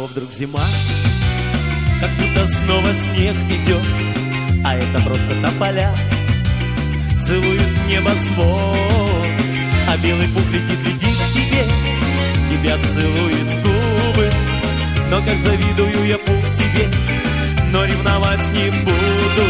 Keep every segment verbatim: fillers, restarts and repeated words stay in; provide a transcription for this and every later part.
снова вдруг зима, как будто снова снег идет, а это просто тополя целуют небосвод, а белый пух летит, летит к тебе, тебя целует губы. Но как завидую я, пух, тебе, но ревновать не буду.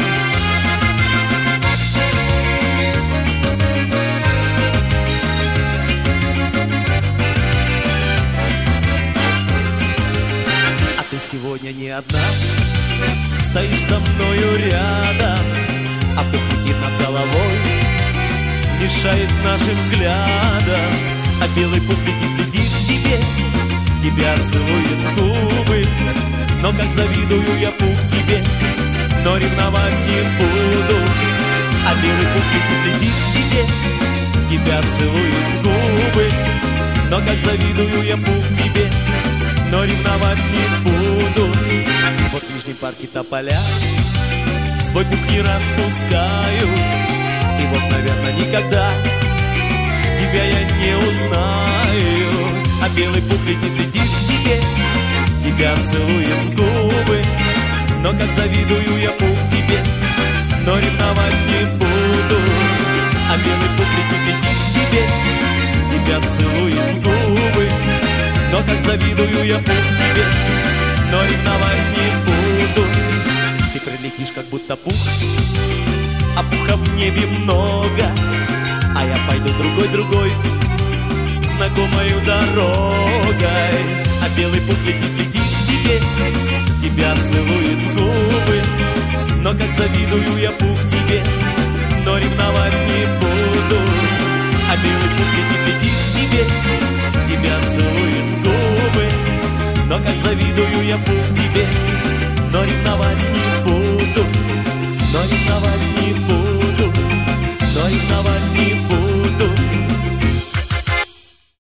А ты сегодня не одна, стоишь со мною рядом, а пух летит над головой, мешает нашим взглядам. А белый пух летит, летит к тебе, тебя целует губы. Но как завидую я, пух, тебе, но ревновать не буду. А белый пух летит, летит к тебе, тебя целует губы. Но как завидую я, пух, тебе, но ревновать не буду. Вот в Нижнем парке тополя свой пух не распускаю, и вот, наверное, никогда тебя я не узнаю. А белый пух летит, летит к тебе, тебя целует губы. Но как завидую я, пух, тебе, но ревновать не буду. А белый пух летит, летит к тебе, тебя целует губы. Но как завидую я, пух, тебе, но ревновать не буду. Ты прилетишь, как будто пух, а пуха в небе много, а я пойду другой-другой, знакомою дорогой. А белый пух летит, летит к тебе, тебя целует губы. Но как завидую я, пух, тебе, но ревновать не буду. А белый пух летит, летит к тебе, тебя целует губы. Но как завидую я, пух, тебе, но ревновать не буду. Но ревновать не буду, но ревновать не буду.